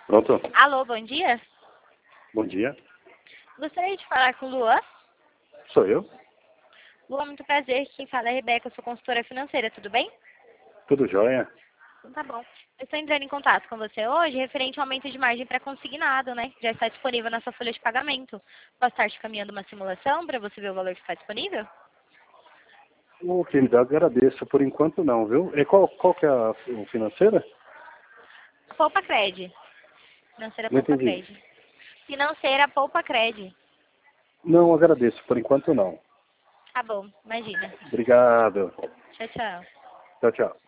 Pronto? Alô, bom dia. Bom dia. Gostaria de falar com o Luan. Sou eu? Luan, muito prazer. Quem fala é a Rebeca, eu sou consultora financeira, tudo bem? Tudo jóia? Então tá bom. Eu estou entrando em contato com você hoje referente ao aumento de margem para consignado, né? Já está disponível na sua folha de pagamento. Posso estar te caminhando uma simulação para você ver o valor que está disponível? Ô, querida, agradeço. Por enquanto não, viu? E qual que é a financeira? Poupa Cred. Financeira Não Poupa entendi. Cred. Financeira Poupa Cred. Não, agradeço. Por enquanto não. Tá bom, imagina. Obrigado. Tchau, tchau. Tchau, tchau.